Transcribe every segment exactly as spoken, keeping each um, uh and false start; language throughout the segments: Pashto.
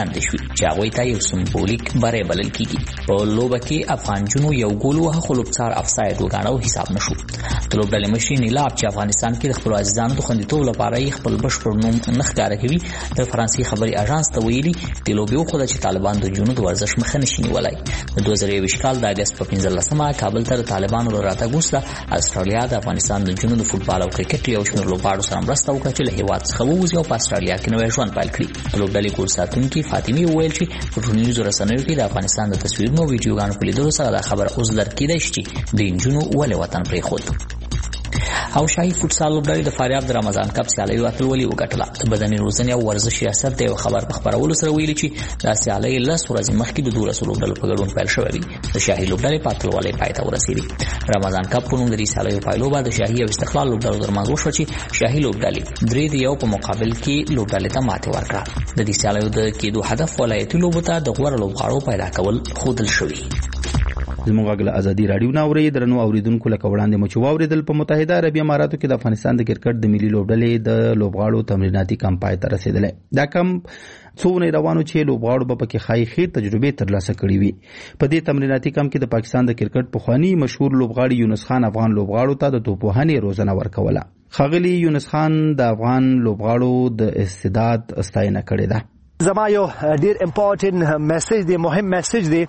څرګند شوي چې هغوی ته یو سمبولیک بری بلل کیږي. په لوبه کې افغان جنو یو ګول وهه خو لوبڅار افساید وګاڼه حساب نشو. د لوبډلې مشر نیلاب چې افغانستان کې د خپل عزیزانو د خوندیتوب لپاره یې خپل بشپړ نوم نه ښکاره کوي د فرانسې خبري اژانس ته ویلي د لوبې وښوده چې طالبان د جنوب د ورزش مخه نشي نیولی. د دوه زره یوویشت کال د اګست په پنځلسمه کابل ته د طالبانو له راتګ وروسته استرالیا د افغانستان د جنوب د فوټبال او کرکټ یو شمېر لوبغاړو سره مرسته وکړه چې له هېواد څخه ووځي او په استرالیا کې نوی ژوند پیل کړي. د لوبډلې ګول ساتونکي فاطمې وویل چې په ټولنیزو رسنیو کې د افغانستان د تصویرونو او ویډیوګانو په لیدلو سره دا خبره اوس درک کېدای شي چې د نجونو ولې وطن پرېښود. او شاهي فوټسال لوبډلې د فاریاب د رمضان کپ سیالیو اتلولي وګټله. د بدني روزنې او ورزش ریاست د یو خبر په خپرولو سره ویلي چې دا سیالۍ لس ورځې مخکې د دولسو لوبډلو په ګډون پیل شوې وي. د شاهي لوبډلې په اتلولۍ پای ته ورسېدې. رمضان کپ په نوم د دې سیالیو پایلو به د شاهي او استقلال لوبډلو ترمنځ وشوه چې شاهي لوبډلې درې د یو په مقابل کې لوبډلې ته ماتې ورکړه. د دې سیالیو د کېدو هدف ولایتي لوبو ته د غوره لوبغاړو پیدا کول ښودل شوي. زموږ غږ ازادي رادیو ناوري درنو اوریدونکو لکه وړاندې مو چې واوریدل په متحده عربي اماراتو کې د افغانستان د کرکټ د ملي لوبډلې د لوبغاړو تمریناتي کمپ پای ته رسیدلی. دا کمپ څو ونې روانو چې لوبغاړو به پکې ښایي ښې تجربې ترلاسه کړې وي. په دې تمریناتي کمپ کې د پاکستان د کرکټ پخوانی مشهور لوبغاړي یونس خان افغان لوبغاړو ته د توپوهنې روزنه ورکوله. ښاغلي یونس خان د افغان لوبغاړو د استعداد ستاینه کړې ده. زما یو ډیر امپورټنت میسج دی، مهم میسج دی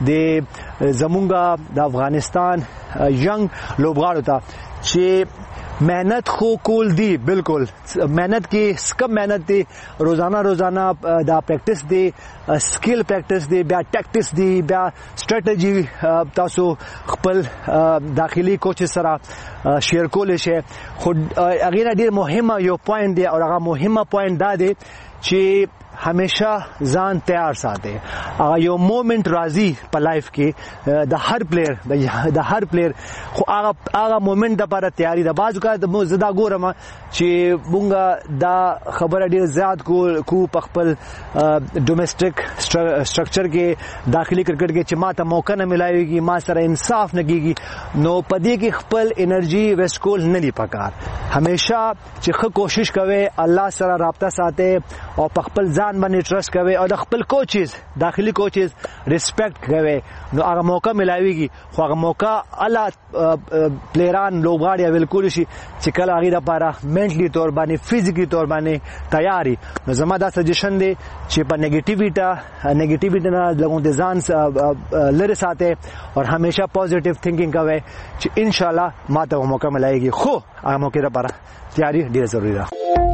د زمونږ د افغانستان ینګ لوبغاړو ته چې مهنت خو کول دی، بالکل مهنت کې سکم مهنت دی، روزانه روزانه دا پریکټس دی، سکل پریکټس دی، بیا ټیکټکس دی، بیا سټریټجی تاسو خپل داخلي کوچ سره شیر کول شي. خو هغه ډیر مهمه یو پوینټ دی او هغه مهمه پوینټ دا دی چې همیشه ځان تیار ساتي. هغه یو مومنت راځي په لایف کې د هر پلیر د هر پلیر خو هغه هغه مومنت د لپاره تیاری د بازو کا د زدا ګورم چې مونږه دا خبره ډیر زیات کو کو په خپل ډومېسټک سټرکچر کې داخلي کرکټ کې چې ماته موقع نه ملایږي، ما سره انصاف نه کیږي، نو پدې کې خپل انرژي ویسټ کول نه دی پکار. همیشه چې ښه کوشش کوي، الله سره رابطه ساتي او په خپل ځان باندې ټرست کوي او د خپل کوچز داخلي کوچز ریسپیکټ کوي، نو هغه موقع ملایويږي. خو هغه موقع الله پلیران لوبغاړي بالکل شي چې کله هغه لپاره منټلی تور باندې فزیکلی تور باندې تیاری. نو زما دا سجیشن دی چې په نیگیټیویټا نیگیټیویټا نه لګون دي ځان لری ساتي او همیشه پوزټیو تھینکینګ کوي چې ان شاء الله ماته موقع ملایږي. خو هغه موقع لپاره تیاری ډیر ضروری ده.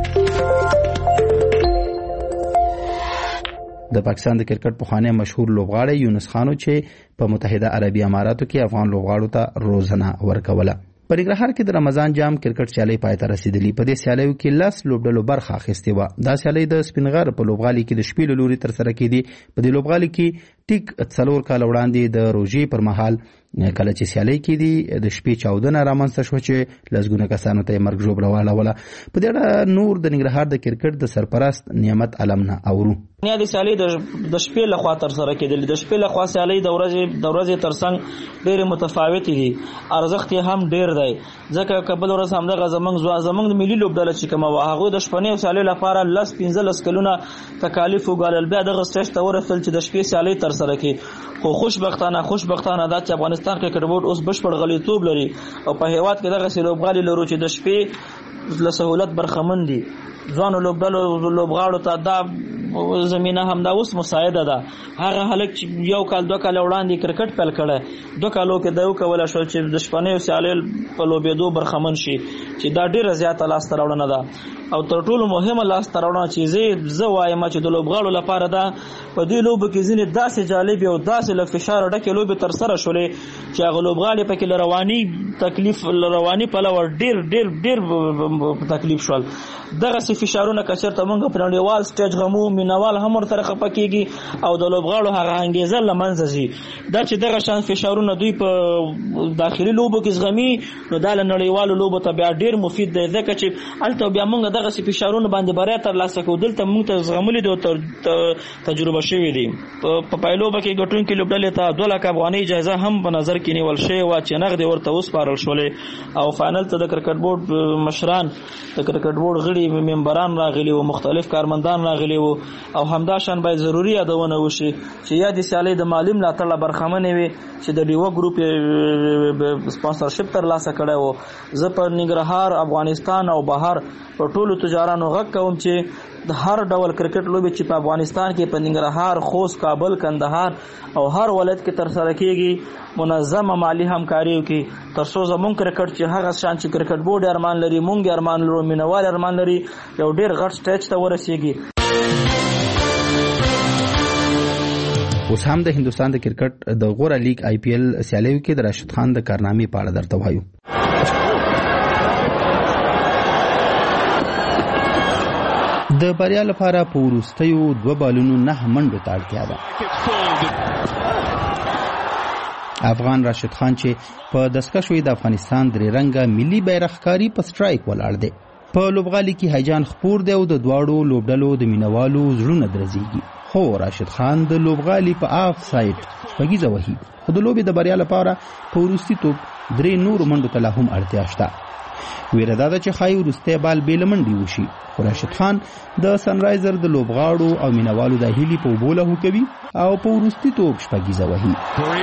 د پاکستان د کرکټ پخوانی مشهور لوبغاړی یونس خانو چې په متحده عربي اماراتو کې افغان لوبغاړو ته روزنه ورکوله. په ننګرهار کې د رمضان جام کرکټ سیالي پای ته رسیدلی. په دې سیالیو کې لس لوبډلو برخه اخیستې وه. دا سیالي د سپینغر په لوبغالي کې د شپې له لوري ترسره کېدې. په دې لوبغالي کې ټیک څلور کاله وړاندې د روژې پر مهال کله چې سیالۍ کېدې د شپې چاودنه رامنځته شوه چې لسګونه کسانو ته یې مرګ ژوبله واړوله. په دې اړه نور د ننګرهار د کرکټ د سرپرست نعمت علم نه اورو. نه د سیالۍ د شپې لخوا ترسره کېدلې. د شپې لخوا سیالۍ د ورځې د ورځې ترڅنګ ډېرې متفاوتې دي، ارزښت یې هم ډېر دی، ځکه که بل ورځ همدغه زموږ زموږ د ملي لوبډله چې کومه وه هغوی د شپنۍ سیالۍ لپاره لس پنځلس کلونه تکالیف وګالل، بیا دغه سټیج ته ورسېدل چې د شپې سیالۍ ترسره کړي. خو خوشبختانه خوشبختانه دا چې افغانستان کرکټ بورډ اوس بشپړ غلیتوب لري او په هیواد کې دغسې لوبغالي لرو چې د شپې له سهولت برخمن دي. ځوانو لوبډلو لوبغاړو ته دا زمینه همدا اوس مساعده ده. هغه هلک چې یو کال دوه کاله وړاندې کرکټ پیل کړی، دوه کالو کې دا وکولی شول چې د شپنیو سیالیو په لوبېدو برخمن شي، چې دا ډېره زیاته لاسته راوړنه ده. او تر ټولو مهمه لاسته راوړنه چې زه وایم چې د لوبغاړو لپاره ده، په دې لوبو کې ځینې داسې جالبې او داسې له فشاره ډکې لوبې ترسره شولې چې هغه لوبغاړي پکې له رواني تکلیف له رواني پلوه ډېر ډېر ډېر تکلیف شول. دغسې فشارونه که چېرته موږ په نړیوال سټیج غمو، مینوال هم ورسره خفه کېږي او د لوبغاړو هغه انګېزه له منځه ځي. دا چې دغه شان فشارونه دوی په داخلي لوبو کې زغمي، نو دا له نړیوالو لوبو ته بیا ډېر مفید دی، ځکه چې هلته بیا موږ دغسې فشارونه باندې بریا ترلاسه کوو. دلته موږ ته زغملي دي او تجربه شوي دي. په پایلوبه کې ګټونکي لوبډلې ته دوه لکه افغانۍ جایزه هم په نظر کې نیول شوې وه چې نغدې ورته وسپارل شولې. او فاینل ته د کرکټ بورډ مشران، د کرکټ بورډ غړي ممبران راغلي وو، مختلف کارمندان راغلي وو او همدا شان باید ضروري یادونه وشي چې یا د سیالۍ د مالی ملاتړ له برخمنې وي چې د ډیوه ګروپ سپانسرشپ ترلاسه کړی وو. زه په ننګرهار، افغانستان او بهر په ټولو تجارانو غږ کوم چې د هر ډول کرکټ لوبې چې په افغانستان کې په ننګرهار، خوست، کابل، کندهار او هر ولایت کې ترسره کیږي منظمه مالی همکاري وکړي تر څو زمونږ کرکټ چې هغه شان چې کرکټ بورډ ارمان لري، مونږ ارمان لرو، مینوال ارمان لري، یو ډیر غټ سټیج ته ورسیږي. اوس هم د هندستان د کرکټ د غوره لیگ آی پی ایل سیالیو کې د راشد خان د کارنامې په اړه درته وایو. د بریا لپاره په وروستیو دوه بالونو نه منډو ته اړتیا ده. افغان راشد خان چې په دستکشوي د افغانستان درې رنګه ملي بیرغکاري په سټرایک ولاړ دی. په لوبغالي کې هیجان خپور دی او د دواړو لوبډلو د مینوالو زړونه درزيږي. خو راشد خان د لوبغالي په آف ساید شپږیزه وهي، خو د لوبې د بریا لپاره په وروستي توپ درې نور منډو ته لا هم اړتیا شته. ویره دا ده چې ښایي وروستی بال بې له منډې وشي، خو راشد خان د سنرایزر د لوبغاړو او مینوالو د هیلې په اوبو لهو کوي او په وروستي توپ شپږیزه وهي.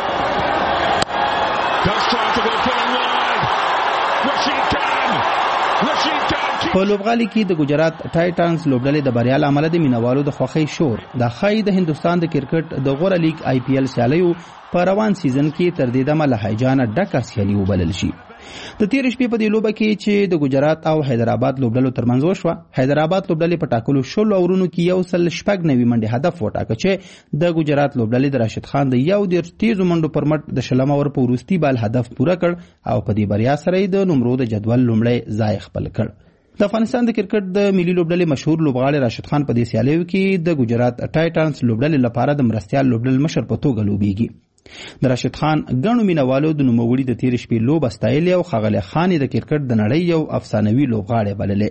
په لوبغالي کې د ګجرات ټایټنز لوبډلې د بریا لامل د مینوالو د خوښۍ شور د خای د هندستان د کرکټ د غوره لیگ آی پی ایل سیالیو په روان سیزن کې تر دې دمه له هیجانه ډکه سیالي وبلل شي. د تیر شپې په دې لوبه کې چې د ګجرات او حیدرآباد لوبډلو ترمنځ وشوه، حیدرآباد لوبډلې په ټاکلو شلو اورونو کې یو سل شپږ نوي منډې هدف وټاکه چې د ګجرات لوبډلې د راشد خان د یو ډېر تیزو منډو پر مټ د شلم اور په وروستي بال هدف پوره کړ او په دې بریا سره یې د نمرو د جدول لومړی ځای خپل کړ. د افغانستان د کرکټ د ملي لوبډلې مشهور لوبغاړی راشد خان په دې سیالیو کې د ګجرات ټایټنز لوبډلې لپاره د مرستیال لوبډل مشر په توګه لوبېږي. د راشد خان ګڼو مینوالو د نوموړي د تیر شپې لوبه ستایلې او ښاغلی خان د کرکټ د نړۍ یو افسانوي لوبغاړی بللې.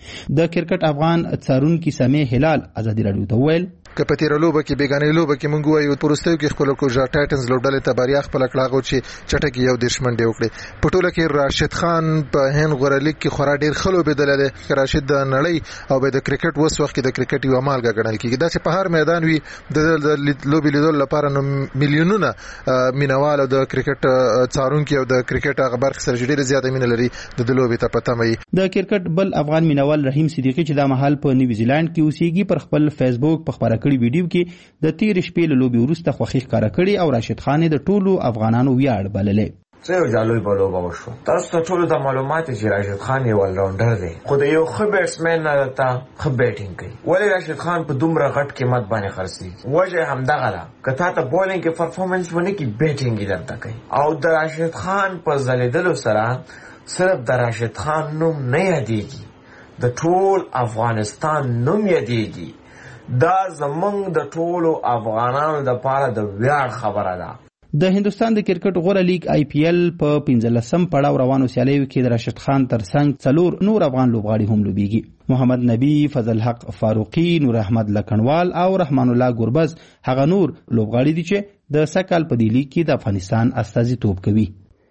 د کرکټ افغان څارونکي سمیع هلال ازادي راډیو ته وویل که په تیر لوبه کې بیګانې لوبه کې مونږ وایو پرستیو کې خپل ګجرات ټایټنز لوبډلې ته بریا خپل کړه چې چټک یو دیش منډه وکړي. په ټوله کې راشد خان په هند غوره لیگ کې خورا ډیر خلو بدلله. راشد د نړۍ او د کرکټ وس وخت د کرکټ یو مالګه ګڼل کیږي. دا چې په هر میدان وي د لوبې لیدل لپاره نو میلیونونه مینوال د کرکټ څارونکي او د کرکټ هغه برخه سره ډیره زیاته مینه لري د لوبې ته پته مې. د کرکټ بل افغان مینوال رحیم صدیقی چې د محل په نیوزیلند کې اوسېږي پر خپل فیسبوک په خبره کړي ویډیو کې د تیر شپې له لوبې وروسته خوښي ښکاره کړې او راشد خان د ټولو افغانانو ویاړ بللې. زه یو جالوی په لوبه وشو. تاسو ته ټولو ته معلومات چې راشد خان یو الراونډر دی، خو د یو ښه بیټسمین نه ته ښه بیټینګ کوي. ولې راشد خان په دومره غټ قیمت باندې خرڅېږي؟ وجه همدغه ده که تا ته بولینګ کې پرفارمنس ونه کړي، بیټینګ یې درته کوي. او د راشد خان په ځلېدلو سره صرف د راشد خان نوم نه یادېږي، د ټول افغانستان نوم یادېږي. دا زمونږ د ټولو افغانانو لپاره د ویاړ خبره ده. د هندستان د کرکټ غوره لیگ آی پی ایل په پنځلسم پړاو روانو سیالیو کې د راشد خان ترڅنګ څلور نور افغان لوبغاړي هم لوبېږي. محمد نبی، فضل حق فاروقي، نور احمد لکنوال او رحمان الله ګربز هغه نور لوبغاړي دي چې د سکهال په دې لیگ کې د افغانستان استازیتوب کوي.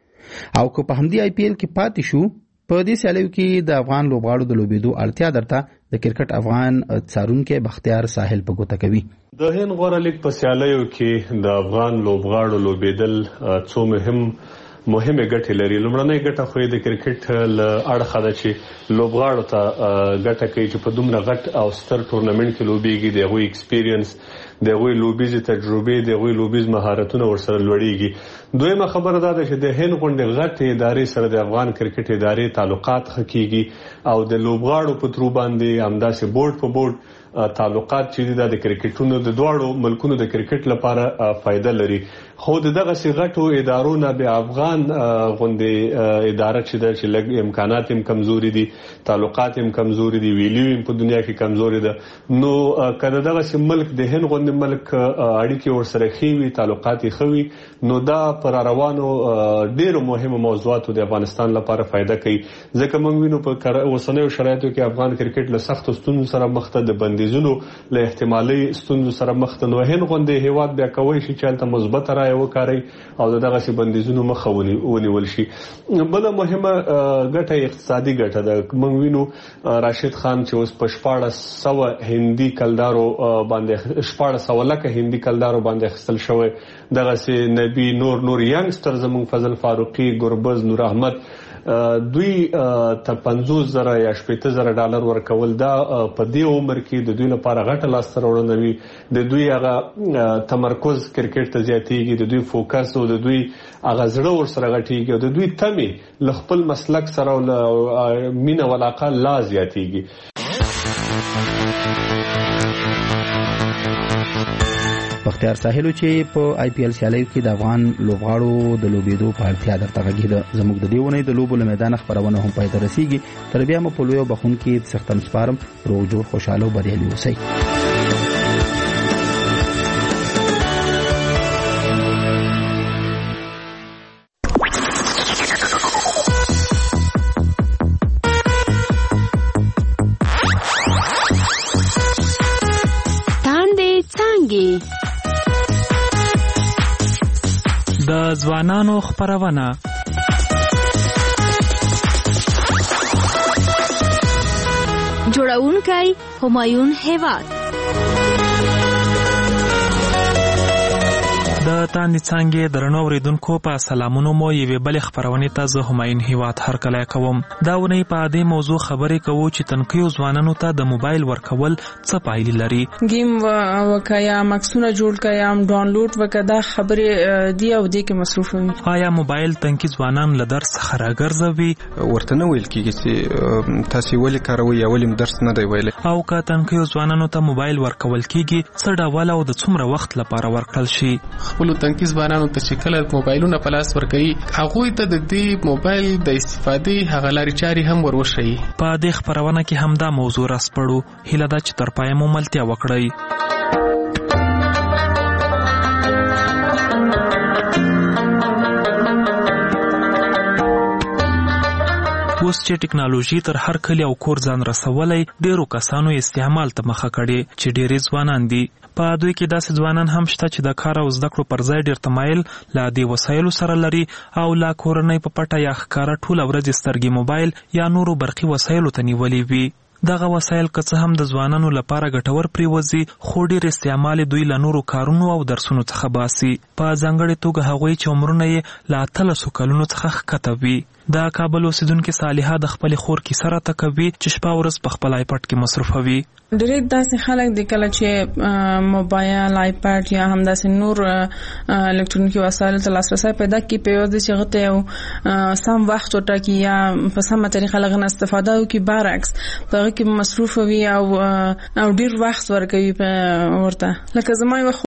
او که په همدې آی پی ایل کې پاتې شو، په دې سیالیو کې د افغان لوبغاړو د لوبېدو اړتیا درته د کرکټ افغان څارونکي بختیار ساحل په ګوته کوي. د هند غوره لیگ په سیالیو کې د افغان لوبغاړو لوبېدل څو مهم مهمه ګټې لري. لومړنۍ ګټه خو د کرکټ له اړخه ده چې لوبغاړو ته ګټه کوي چې په دومره غټ او ستر ټورنمنټ کې لوبېږي، د هغوی ایکسپیرینس، د هغوی لوبیزې تجربې، د هغوی لوبیز مهارتونه ورسره لوړېږي. دویمه خبره دا ده چې د هند غونډې غټې ادارې سره د افغان کرکټ ادارې تعلقات ښه کېږي او د لوبغاړو په ترو باندې همداسې بورډ په بورډ تعلقات چې د کرکټونو د دواړو ملکونو د کرکټ لپاره فائدہ لري. خو دغه غټو ادارو نه به افغان غونډې اداره چې د چې لږ امکانات هم کمزوري دي، تعلقات هم کمزوري دي، ویلیو هم په دنیا کې کمزوري ده. نو کله دغه ملک د هند غونډې ملک اړیکې ورسره ښې وي، تعلقات یې ښه وي، نو دا پر روانو ډېرو مهمو موضوعاتو د افغانستان لپاره فائدہ کوي. ځکه موږ وینو په اوسنیو شرایطو کې افغان کرکټ له سختو ستونزو سره مخ ته، د بندیزونو له احتمالي ستونزو سره مخ ته نو هند غونډې هیواد بیا کوي چې چالت مثبت رائے وکړي او دغه سي بندیزونو مخه ونیول شي. بل مهمه ګټه اقتصادي ګټه ده. موږ وینو راشد خان چې اوس په شپاړس سوه هندي کلدارو باندې شپاړس سوه لکه هندي کلدارو باندې خپل شوی. دغه سي نبی نور نور ینګستر زمون فضل فاروقي ګربز نور احمد دوی ته پنځوس زره یا شپېته زره ډالر ورکول دا په دې عمر کې د دوی لپاره غټه لاسته راوړنه وي. د دوی هغه تمرکز کرکټ ته زیاتېږي، د دوی فوکس او د دوی هغه زړه ورسره غټېږي او د دوی تمې له خپل مسلک سره او له مینه او علاقه لا زیاتېږي. بختیار ساحلو چې په آی پی ایل سیالیو کې د افغان لوبغاړو د لوبېدو په اړتیا درته غږېده. زموږ د دې ونې د لوبو له میدان خپرونه هم پای ته رسیږي. تر بیا مو په لوی او بخښونکي څښتن سپارم. روغ جوړ خوشاله او بریالي اوسئ. د ځوانانو خپرونه جوړونکی همایون هیواد. د تاندې څانګې درنو اوریدونکو په سلامونو مو یوې بلې خپرونې ته زه همایون هیواد هرکلی کوم. دا ونې په دې موضوع خبرې کوو چې تنکیو ځوانانو ته د موبایل ورکول څه پایلې لري. گیم وکړه یا مکسونه جوړ کړه یا ډاونلوډ وکړه، دا خبرې دی او دې کې مصروف وي. آیا موبایل تنکي ځوانان له درس څخه راګرځوي؟ ورته نه ویل کېږي چې تاسو ولې کاروئ یا ولې درس نه دی ویلی. او که تنکیو ځوانانو ته موبایل ورکول کېږي څه ډول او د څومره وخت لپاره ورکړل شي؟ خپل تنکي ځوانانو ته چې کله موبایلونه په لاس ورکوي هغوی ته د دې موبایل د استفادې هغه لارې چارې هم ور وښیي. په دې خپرونه کې همدا موضوع راسپړو. هیله ده چې تر پایه مو ملتیا وکړئ. اوس چې ټکنالوژي تر هر کلی او کور ځان رسولی، ډیرو کسانو استعمال ته مخه کړي چې ډیری ځوانان دي. په دوی کې داسې ځوانان هم شته چې د کار او زده کړو پر ځای ډیر تمایل لا دې وسایلو سره لري او لا کورنۍ په پټه یا ښکاره ټوله ورځ سترګې موبایل یا نورو برقي وسایلو ته نیولې وي. دغه وسایل که څه هم د ځوانانو لپاره ګټور پریوزي، خو ډیر استعمال دوی له نورو کارونو او درسونو څخه باسي. په ځانګړې توګه هغوی چې عمرونه یې له اتلسو کلونو څخه ښکته وي. د کابل اوسیدونکې صالحه د خپلې خور کیسه راته کوي چې شپه ورځ په خپل آیپډ کې مصروفوي. ډېر داسې خلک دي کله چې موبایل، آیپډ یا هم داسې نور الکترونیکي وسایلو ته لاسرسی پیدا کړي، په یوازې چې هغه ته یو سم وخت وټاکي یا په سمه طریقه له هغه نه استفاده وکړي، برعکس په هغه کې مصروف وي او او ډېر وخت ورکوي ورته. لکه زما یوه